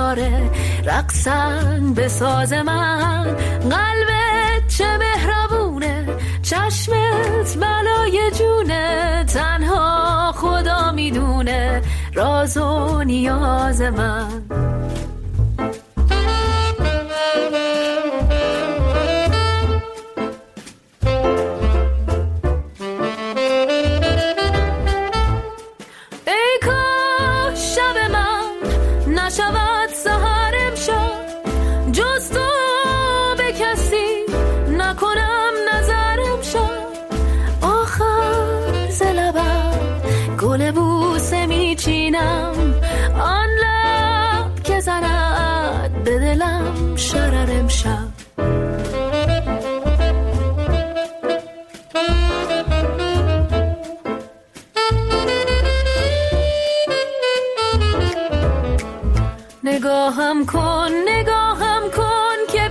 ستاره رقصن به ساز من. قلبت چه مهربونه، چشمت بلای جونه، تنها خدا میدونه راز و نیاز من. نشود سحر امشب جز تو به کسی نکنم نظر امشب. آخر ز لبم گل بوسه میچینم، آن لب که زند به دلم شرر امشب. نگاهم کن که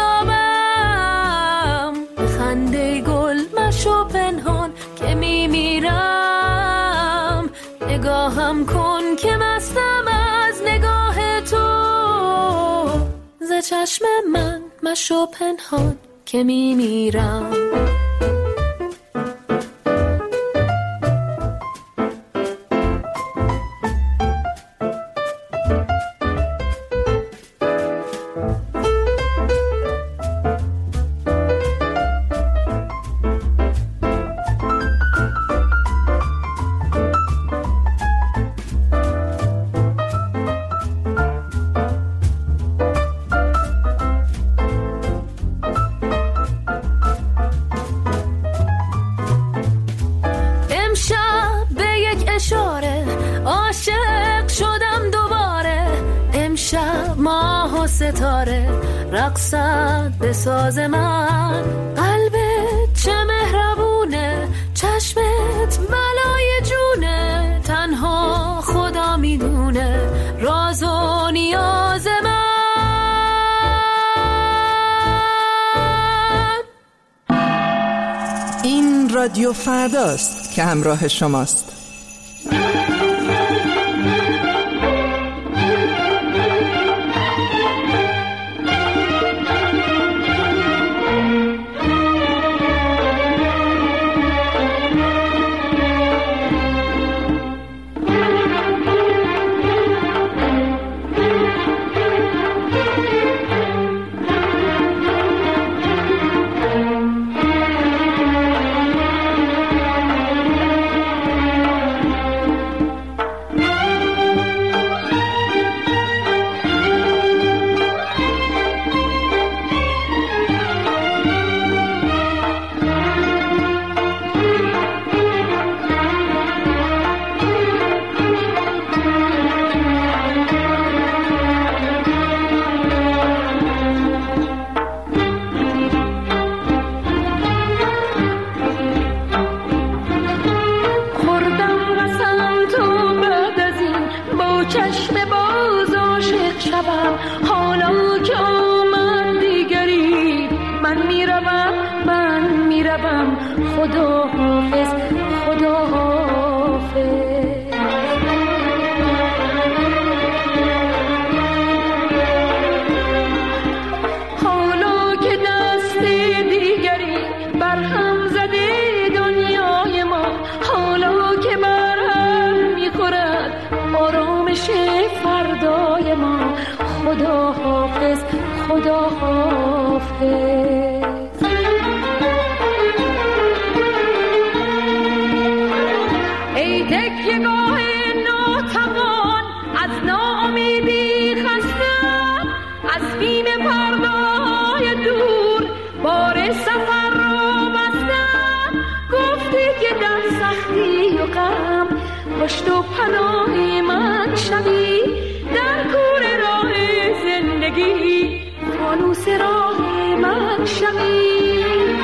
بیتابم، خنده گل مشو پنهان که میمیرم. نگاهم کن که مستم از نگاه تو، ز چشم من مشو پنهان که میمیرم. ستاره رقصد به ساز من. قلبت چه مهربونه، چشمت بلای جونه، تنها خدا میدونه راز و نیاز من. این رادیو فرداست که همراه شماست. پشت و پناه من شوی در کور راه زندگی، فانوس راه من شوی.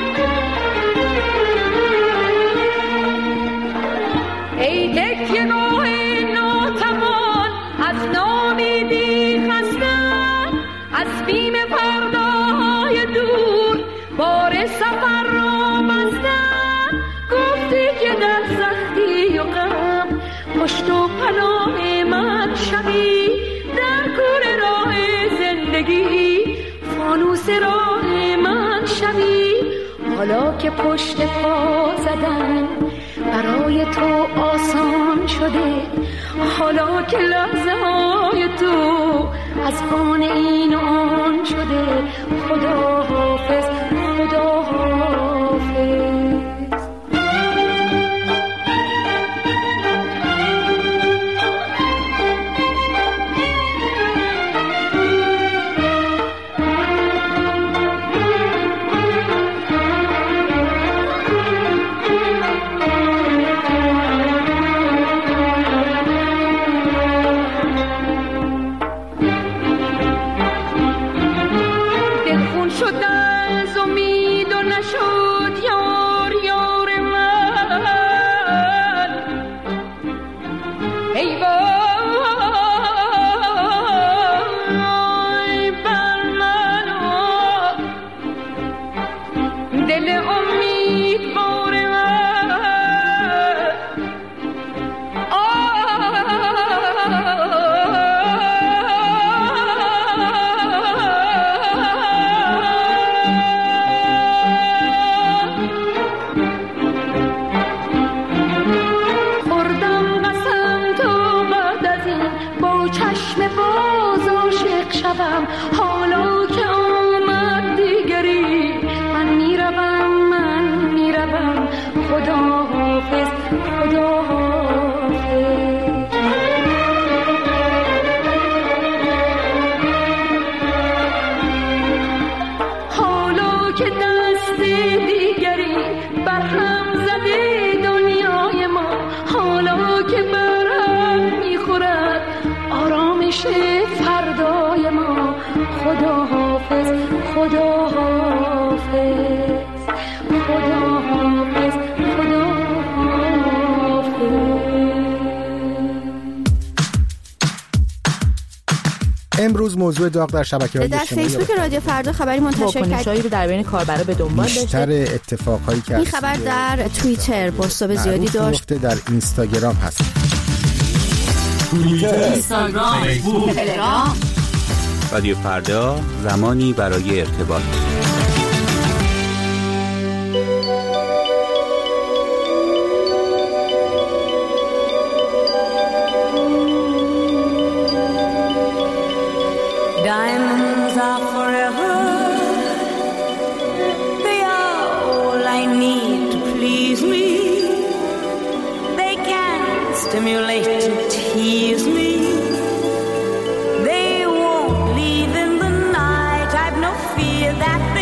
ای تکیه گاه ناتوان از نامیدی خستم، از بیم پرده‌های دور بار سفر را بستم. گفتی که در سختی و غم پشت و پناه من شوی در کور راه فانوس راه من شوی، حالا که پشت پا زدن برای تو آسان شده، حالا که لحظه های تو از آن این آن شده. خدا حافظ، خدا حافظ. حالا که آمد دیگری من میروم خدا حافظ، خدا حافظ. حالا که دست دیگری برهم زده دنیای ما، حالا که برهم میخورد آرامش فردای ما. خدا حافظ، خدا حافظ، خدا حافظ، خدا حافظ. امروز موضوع داغ در شبکه‌های اجتماعی در فیسبوک رادیو فردا خبری منتشر کرد. واکنش‌هایی رو در بین کاربرا به دنبال داشته. بیشتر اتفاقایی که این خبر در توییتر بازتاب زیادی داشت. در اینستاگرام هست. اینستاگرام، فیسبوک، تلگرام. رادیو فردا، زمانی برای ارتباط. Diamonds are forever. They are all I need to please me. They can stimulate and tease me. They won't leave in the night. I've no fear that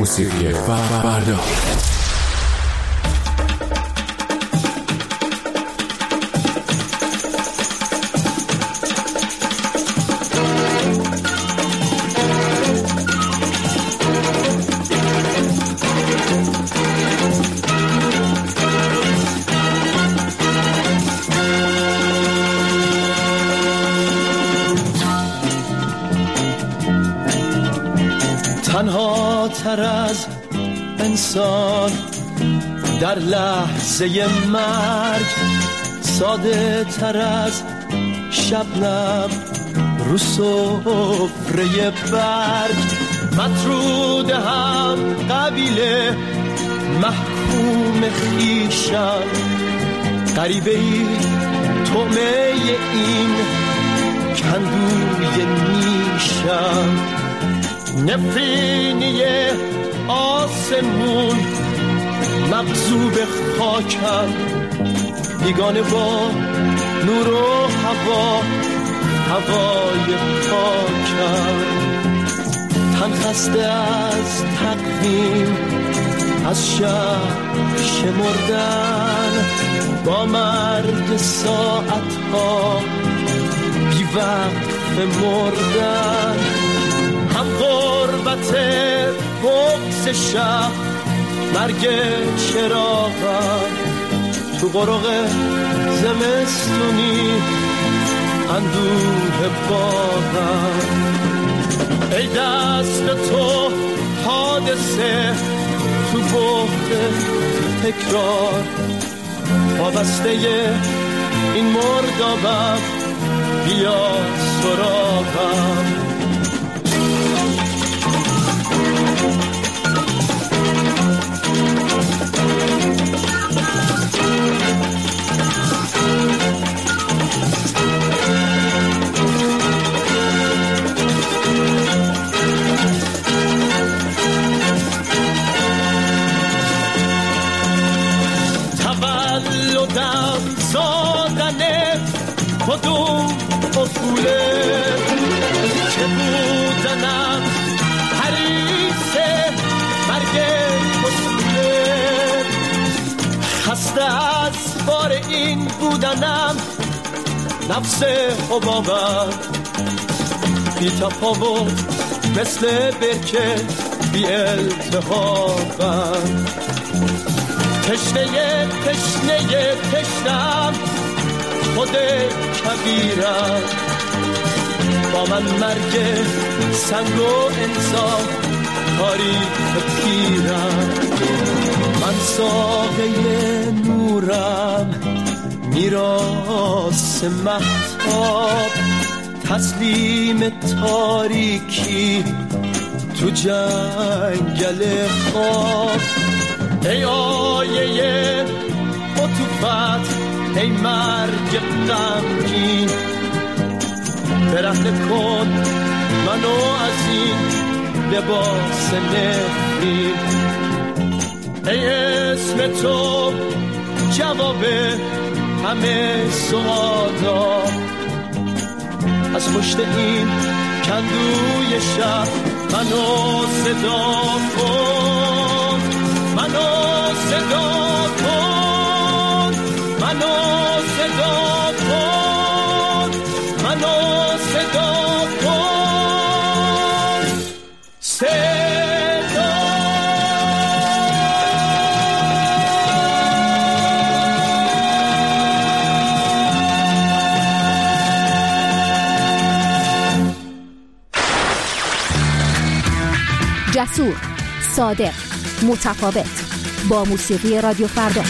موسیقی فردا. تنها تر از انسان در لحظه مرگ، ساده تر از شبنم رو سفره برگ، مطرود هم قبیله محکوم خویشم، غریبه ای طعمه این کندوی نیشم، نفرینی آسمون مغضوب خاکم، بیگانه با نور و هوا هوای پاکم، تن خسته از تقویم از شب شمردن، با مرگ ساعتها بی وقت مردن، هم غربت بغض شب مرگ چراغم، تو قرق زمستونی اندوه باغم، ای دست تو حادثه تو بحر تکرار، وابسته این مردابم بیا سراغم. تولدم زادن کدوم اصوله که بودنم حریص مرگ اصوله، خسته از بار این بودنم نفس حبابم، بی تفاوت مثل برکه بی التهابم، تشنه تشنم خود کبیرم، با من مرگ سنگ و انسان تاریخ پیرم، من ساقه نورم میراث مهتاب، تسلیم تاریکی تو جنگل خواب، ای آیه عطوفت ای مرگ غمگین، برهنه کن منو از این لباس نفرین، ای اسم تو جواب همه سوالا، از پشت این کندوی شب منو صدا کن، منو صدا کن، منو صدا کن، منو صدا کن، صدا. جسور، صادق، متفاوت، با موسیقی رادیو فردا.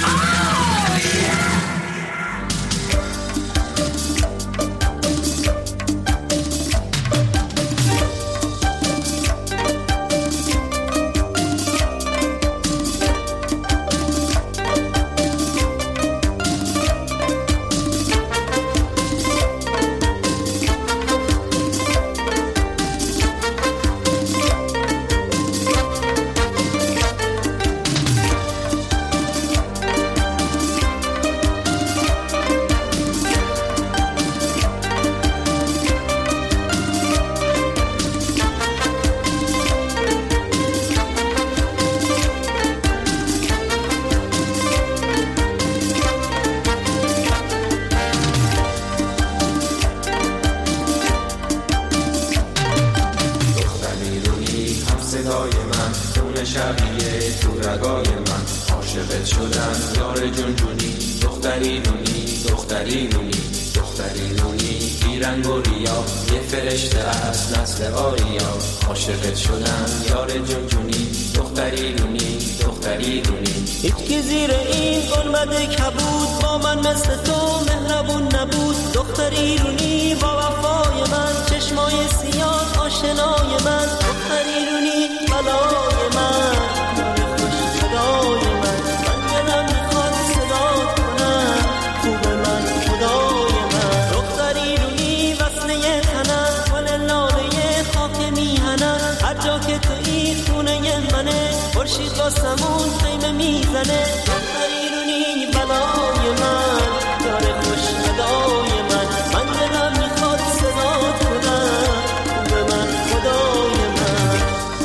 شدم یار جون جونی، دختری نونی دختری نونی دختری نونی، بیرنگ و ریا یه فرشته از نسل آریا، عاشقت شدم یار جون جونی، دختری نونی دختری نونی. هیچ که زیر این گنبد کبود با من مثل تو مهربون نبود، دختری رونی با وفای من، چشمای سیاه آشنای من، دختری رونی بلای من، خوش صدای من، من دلم میخواد صدات کنم، خوب من خدای من، دختری رونی وصله تنم، گل لاله خاک میهنم، هر جا که تویی خونه منه، خورشید با سمون خیمه میزنه، دختری رونی بلای من، یار خوش صدای من، من دلم میخواد صدات کنم، خوب من خدای من.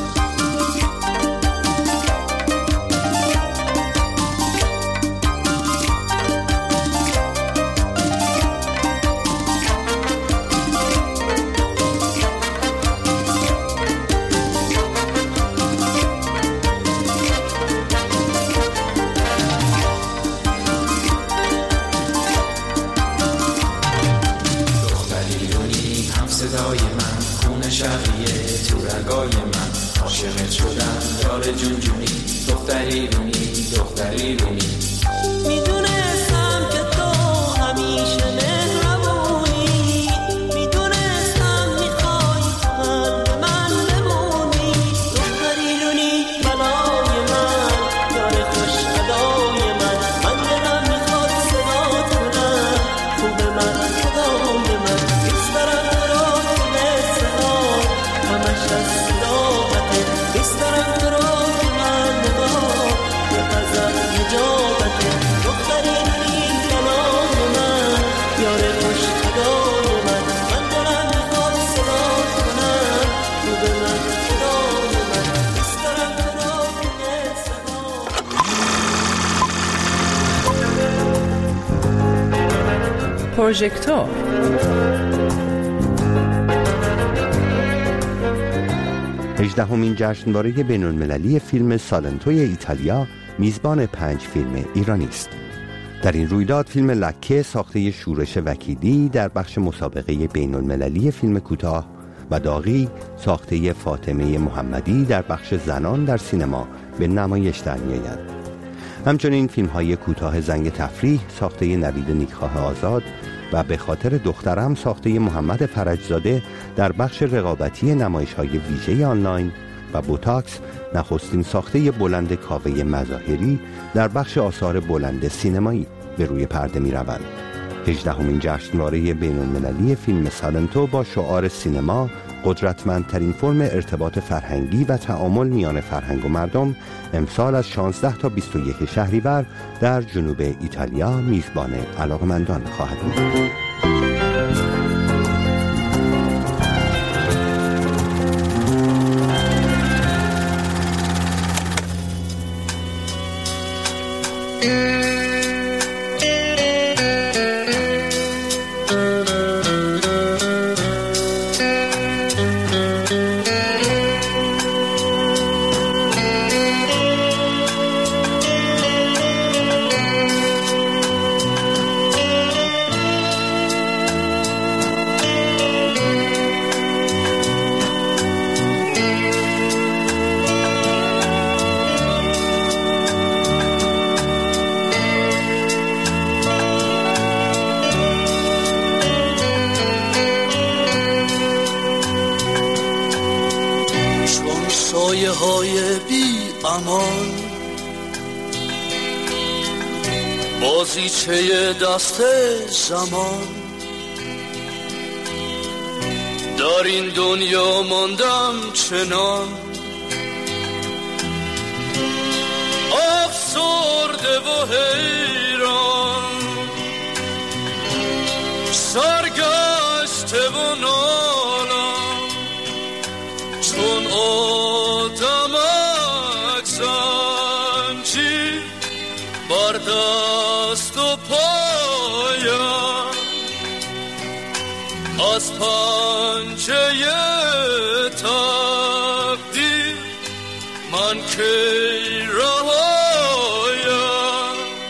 صدای من خون شقیه تو رگای من، عاشقت شدم یار جون جونی، دختری رونی دختری رونی. میدونستم که تو همیشه مهربونی، میدونستم میخوای قلب من بمونی، دختری رونی بلای من، یار خوش ادای من، من دلم میخواد صدات کنم، خوب من خدای من، دوست دارم تو رو مثل آب همش از صداقته، دوست دارم تو رو که من نگاه یه غزل نجابته، دختری رونی بلای من، یار خوش ادای من، من دلم میخواد صدات کنم، خوب من خدای من، دوست دارم تو رو مثل آب. پروژکتور هجدهمین جشنواره بین‌المللی فیلم سالنتوی ایتالیا میزبان 5 فیلم ایرانی است. در این رویداد فیلم لکه ساخته شورش وکیلی در بخش مسابقه بین‌المللی فیلم کوتاه و داغی ساخته فاطمه محمدی در بخش زنان در سینما به نمایش در می‌آید. همچنین فیلم‌های کوتاه زنگ تفریح ساخته نوید نیکخواه آزاد و به خاطر دخترم ساخته محمد فرجزاده در بخش رقابتی نمایش‌های ویژه آنلاین و بوتاکس نخستین ساخته بلند کاوه مظاهری در بخش آثار بلند سینمایی به روی پرده می‌روند. 18مین جشنواره بین‌المللی فیلم سالنتو با شعار سینما قدرتمندترین فرم ارتباط فرهنگی و تعامل میان فرهنگ و مردم امسال از 16 تا 21 شهریور در جنوب ایتالیا میزبان علاقمندان خواهد بود. سایه های بی امان بازیچه دست زمان در این دنیا ماندم چنان افسرده و حیران سرگشته و نالم چون آدمک زنجیر بر دست و پایم از پنجه تقدیر من کی رهایم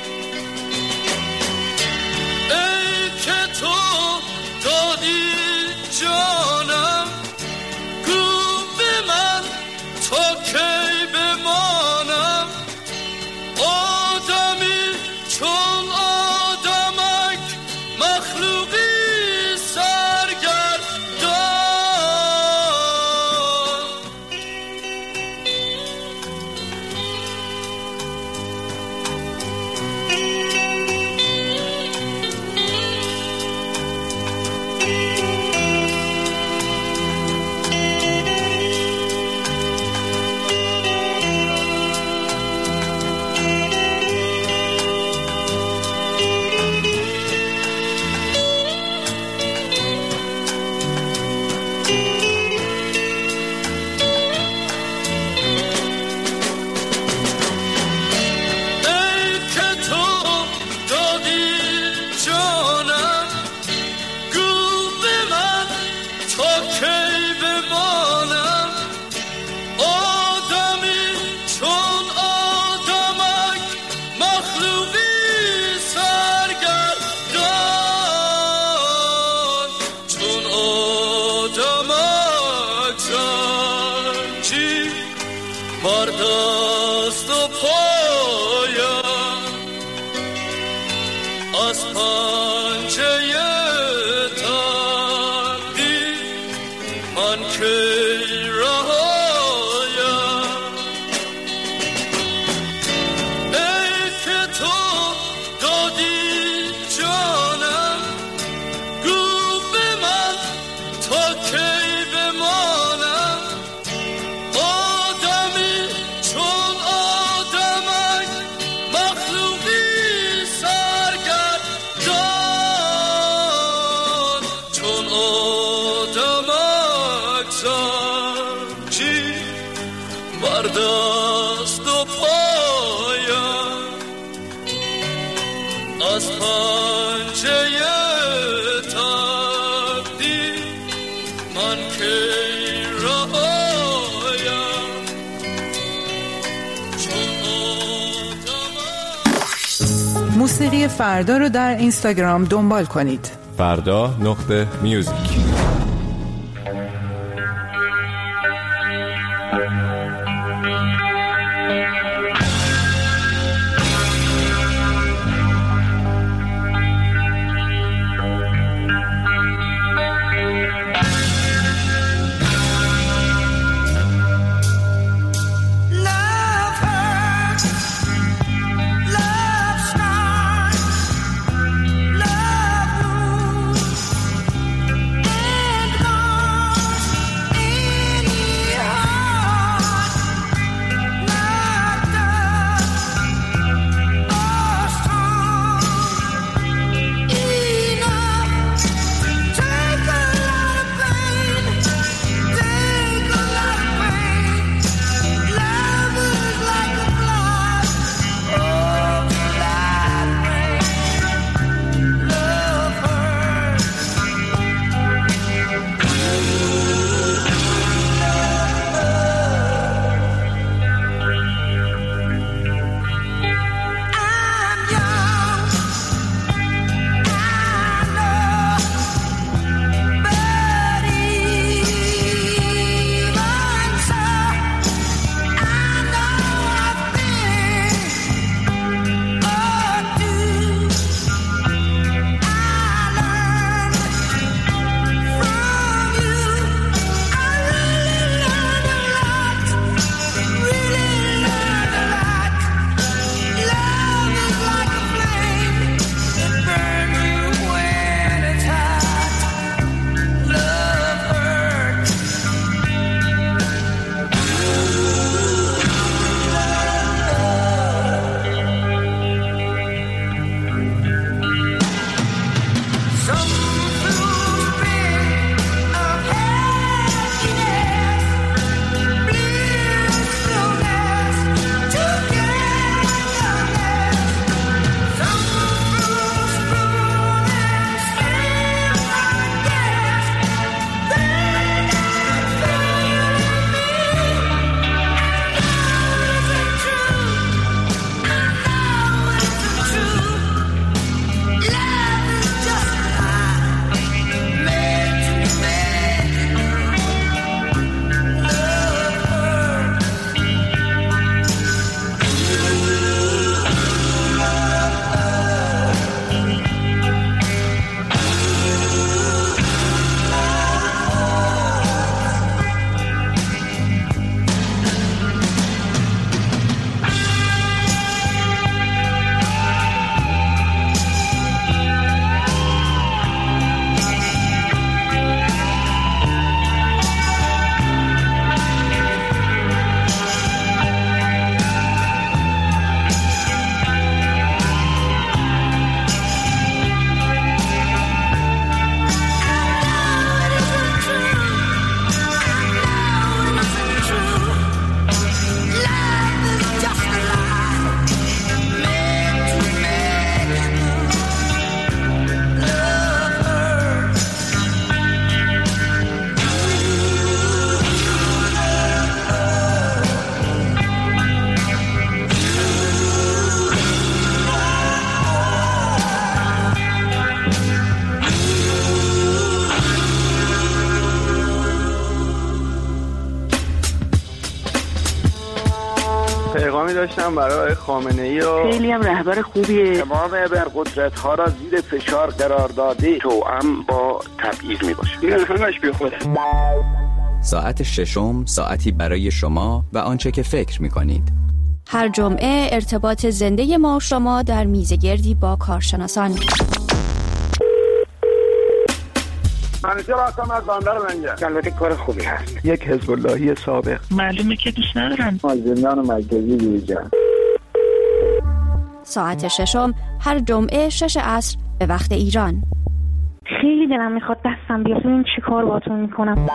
از پنجه تقدیر من کی رهایم ای که تو دادی جانم گو به من تا کی بمانم آدمی چون آدمک مخلوقی سرگردان چون آدمک زنجی بر دست و پایم از پنجه تقدیر من کی رهایم چون آدمک. موسیقی فردا رو در اینستاگرام دنبال کنید. فردا.میوزیک. Love نوشتم برای خامنه‌ای و خیلی هم رهبر خوبیه. تمام ابرقدرت‌ها را زیر فشار قرار داده، توأم با تبعیض میباشه. این همش بی خوده. ساعت ششم، ساعتی برای شما و آنچه که فکر می‌کنید. هر جمعه ارتباط زنده ما و شما در میزگردی با کارشناسان. منیجر هستم از بندر منجر. البته کار خوبی هست. یک حزب اللهی سابق. معلومه که دوست ندارن. زندان مرکزی دیجا. ساعت ششم هر جمعه 6 عصر به وقت ایران. خیلی دلم میخواد دستم بیاد ببین چی کار باهاتون میکنم.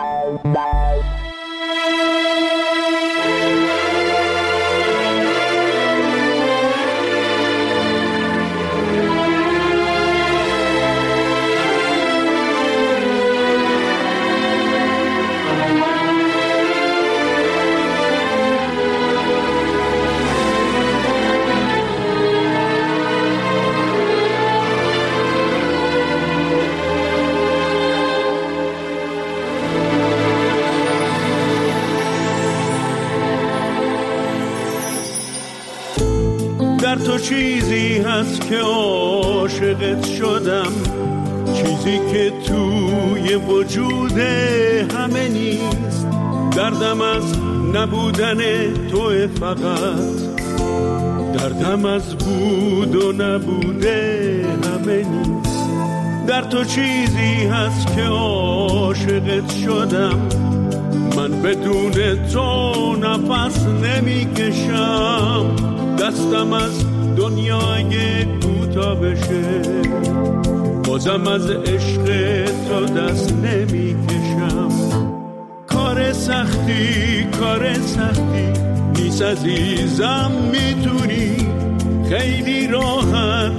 در تو چیزی هست که عاشقت شدم، چیزی که توی وجود همه نیست. دردم از نبودن تو فقط، دردم از بود و نبوده همه نیست. در تو چیزی هست که عاشقت شدم، من بدون تو نفس نمیکشم. دستم از دنیا اگه کوتاه بشه، بازم از عشق تو دست نمیکشم. کار سختی نیست عزیزم، میتونی خیلی راحت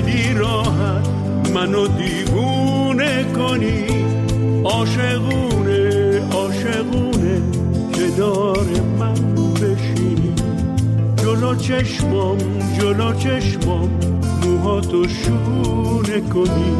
منو دیوونه کنی. عاشقونه کنار من بشینی. جلو چشمام موهاتو شونه کنی.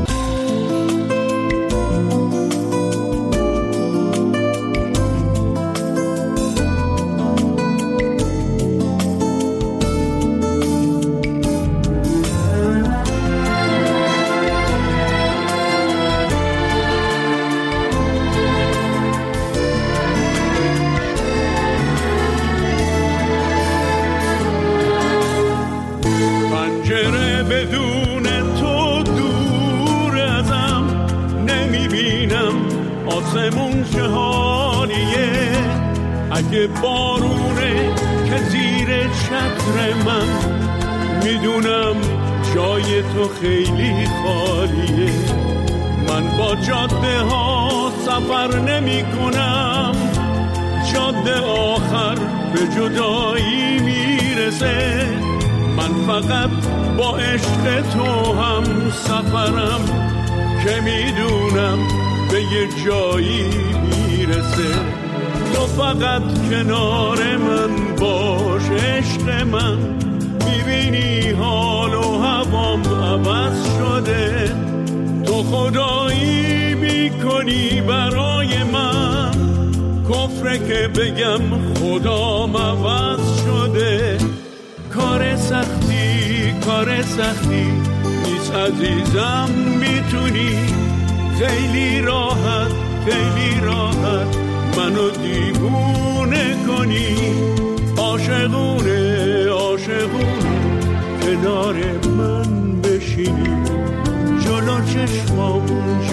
بدون تو دور ازم، نمیبینم آسمون چه حالیه. اگه بارونه که زیر چتر من، میدونم جای تو خیلی خالیه. من با جاده ها سفر نمی کنم، جاده آخر به جدایی میرسه. من فقط با عشق تو هم سفرم، که میدونم به یه جایی میرسه. تو فقط کنار من باش عشق من، میبینی حال و هوام عوض شده. تو خدایی میکنی برای من، کفره که بگم خدام عوض شده. کار سختی نیست عزیزم، میتونی خیلی راحت منو دیوونه کنی. عاشقونه کنار من بشینی. جلو چشمام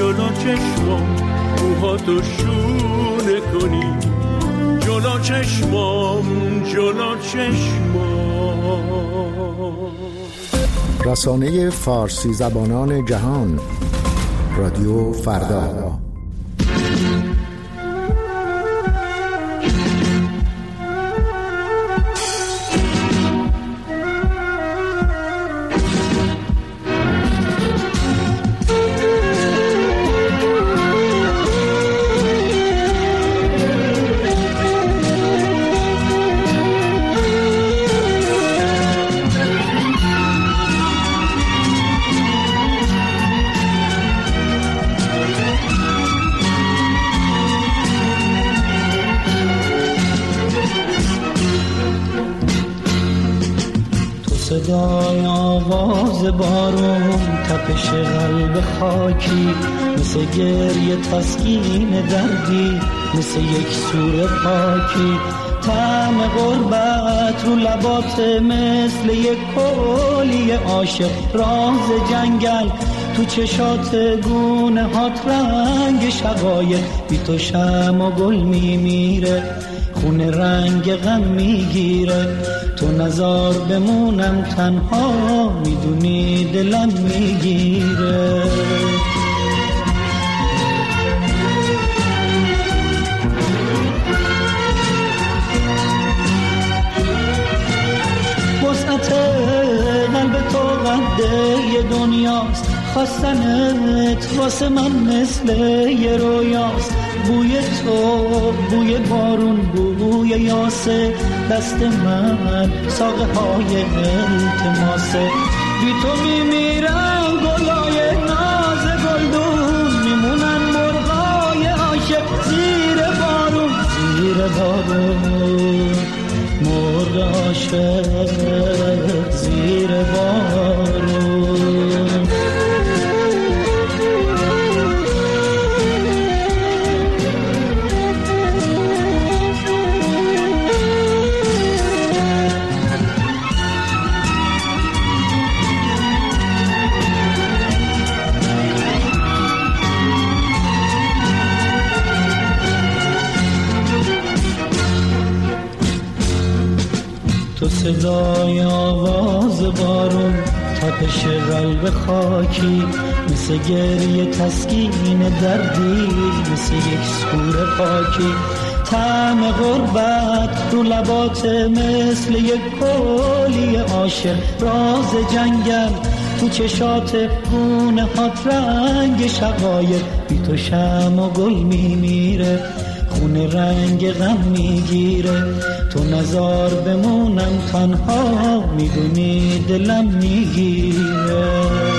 موهاتو شونه کنی. جلو چشمام رسانه فارسی زبانان جهان، رادیو فردا. آواز بارون، تپش قلب خاکی، مثل گریه تسکین دردی، مثل یک سور پاکی. طعم غربت رو لبات مثل یک کلی عاشق، راز جنگل تو چشات گونه هات، رنگ شقایق بی تو شم و گل میمیره، خونه رنگ غم میگیره. تو نزار بمونم تنها، میدونی دلم میگیره. وسعت قلب تو قده دنیاست، خواستنت واسه من مثل یه رویاست. بوی تو، بوی بارون، بوی یاسه، دست من ساقه های التماسه. بی تو میمیرن گلای ناز گلدون، میمونن مرغای عاشق زیر بارون، زیر بارون. مرغ عاشق زیر بارون. تو صدای آواز بارون، تپش قلب خاکی، مثل گریه تسکین دردی، مثل یک سور پاکی. طعم غربت رو لبات مثل یک کلی عاشق، راز جنگل تو چشات گونه هات، رنگ شقایق بی تو شم و گل میمیره، خونه رنگ غم میگیره. تو نزار بمونم تنها، میدونی دلم میگیره.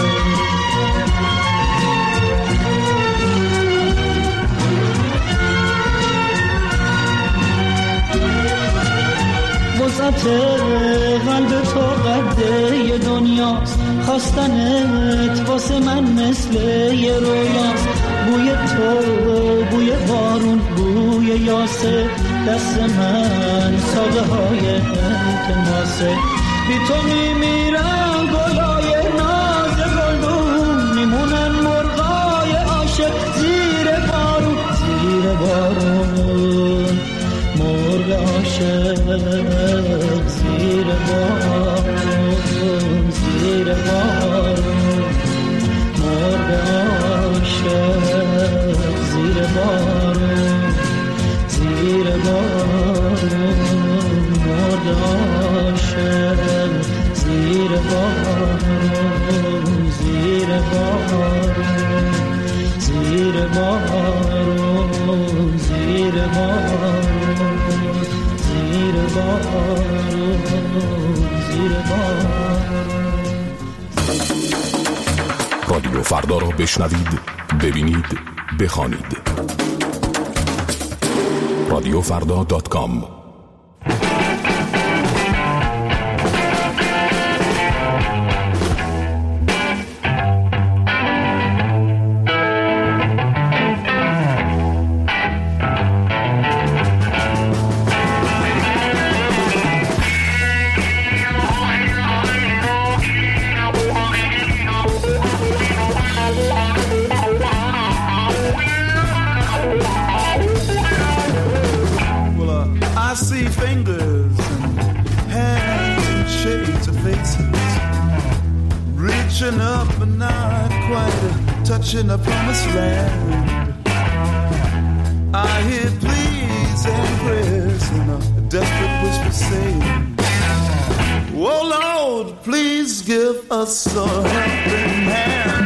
وسعت قلب تو قده دنیاست، خواستنت واسه من مثل یه رویاست. بوی تو، بوی بارون، بوی یاسه، دست من ساقه های التماسه. بی تو میمیرن گلای ناز گلدون، میمونن مرغای عاشق زیر بارون، زیر بارون. مرغ عاشق زیر بارون، زیر بارون. مرغ عاشق زیر بارون، زیر بارون. مرغ عاشق زیر بارون، زیر بارون. زیر بارون، زیر بارون. زیر بارون، زیر بارون. رادیو فردا را بشنوید، ببینید، بخوانید. رادیوفردا.com. I see fingers and hands and shades of faces, reaching up but not quite touching the promised land. I hear pleas and prayers and a desperate whisper saying, oh Lord, please give us a helping hand.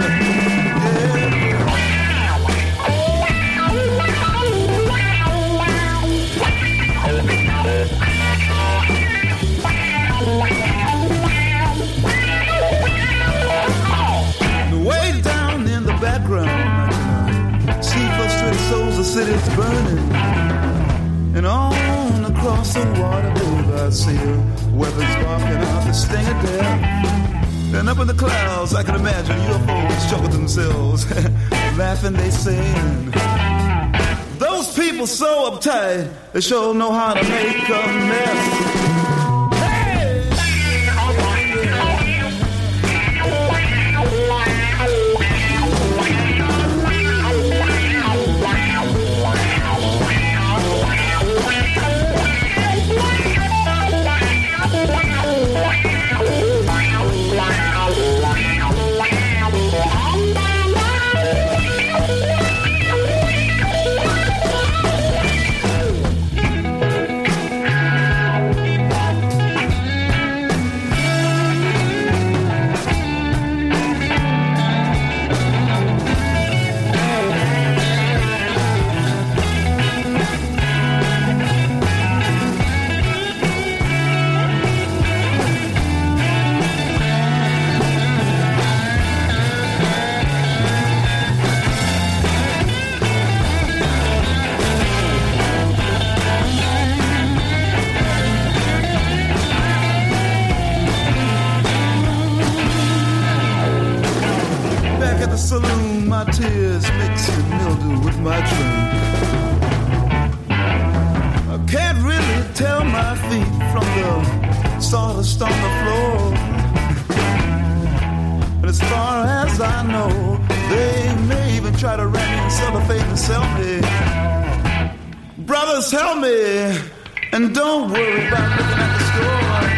Way down in the background, see frustrated souls, the city's burning. And on across the water, babe, I see the weapons barking out the sting of death. And up in the clouds, I can imagine UFOs chuckle themselves, laughing, they sing. Those people so uptight, they sure know how to make a mess. Saloon, my tears mixing mildew with my drink. I can't really tell my feet from the sawdust on the floor. But as far as I know, they may even try to ram me in cellophane and sell me. Brothers, help me, and don't worry about looking at the store.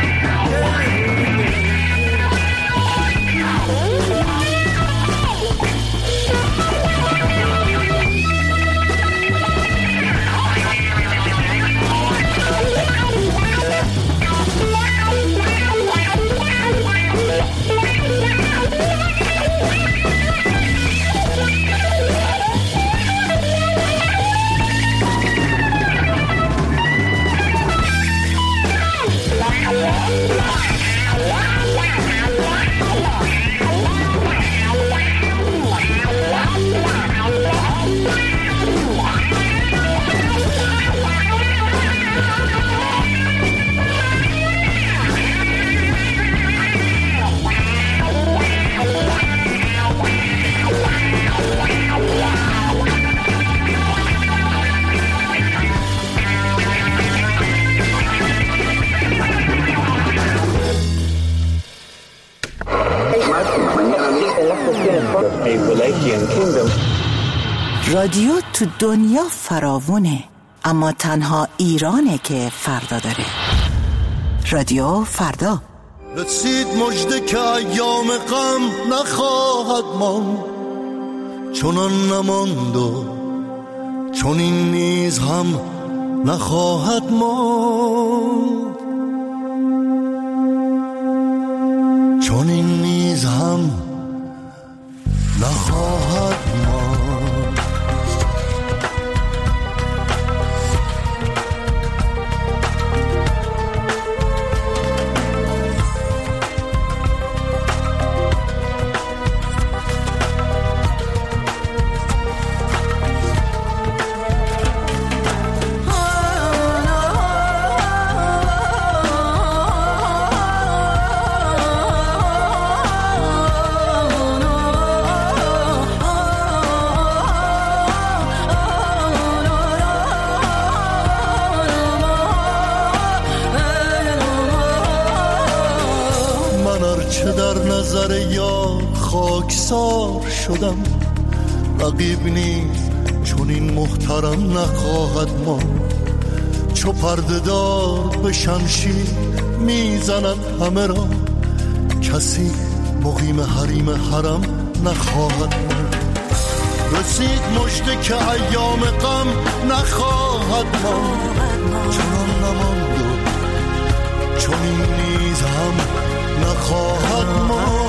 رادیو تو دنیا فراوونه، اما تنها ایرانه که فردا داره. رادیو فردا. رسید مژده که ایام غم نخواهد ماند، چنان نماند و چون این نیز هم نخواهد ماند، چون این نیز هم نخواهد ماند. خاکسار شدم، رقیب نیز چون این محترم نخواهد ماند. چو پرده دار به شمشیر میزند همه را، کسی مقیم حریم حرم نخواهد ماند. رسید مژده که ایام غم نخواهد ماند، چنان نماند و چون این نیز هم نخواهد ماند.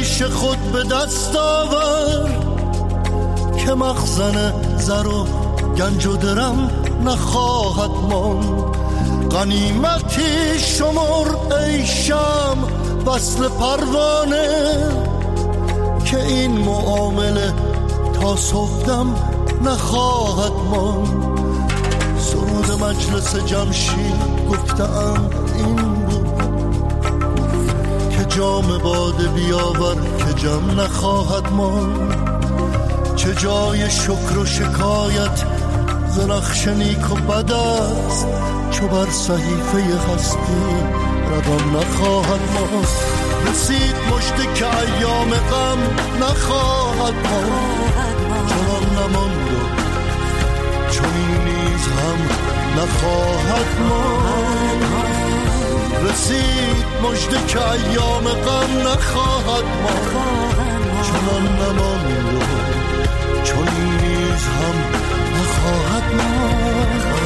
خود به دست آور که مخزن زر و گنج و درم نخواهد ماند. غنیمتی شمر ای شم وصل پروانه که این معامله تا صبحدم نخواهد ماند. سرود مجلس جمشید گفتم این بود که جام باده بیاور که جم نخواهد ماند. چه جای شکر و شکایت ز نقش نیک و بد است چو بر صحیفه هستی رقم نخواهد ماند. رسید مژده که ایام غم نخواهد ماند. چنان نماند و چنین نیز هم نخواهد ماند. رسید مژده که ایام غم نخواهد ماند. چنان نماند و چنین نیز هم نخواهد ماند.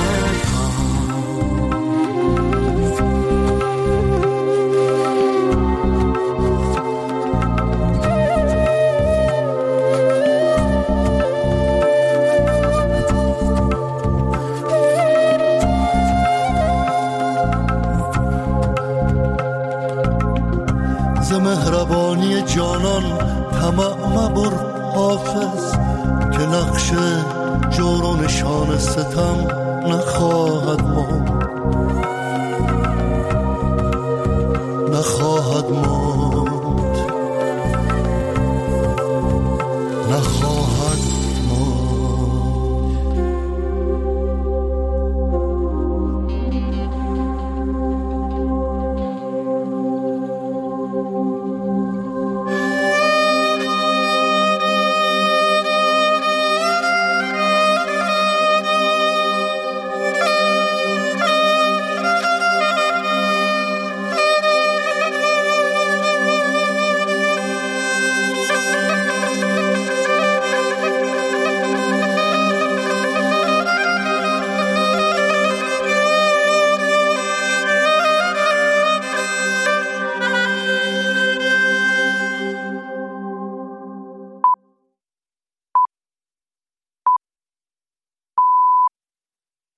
مهربانی جانان طمع مبر حافظ که نقش جور و نشان ستم نخواهد ماند.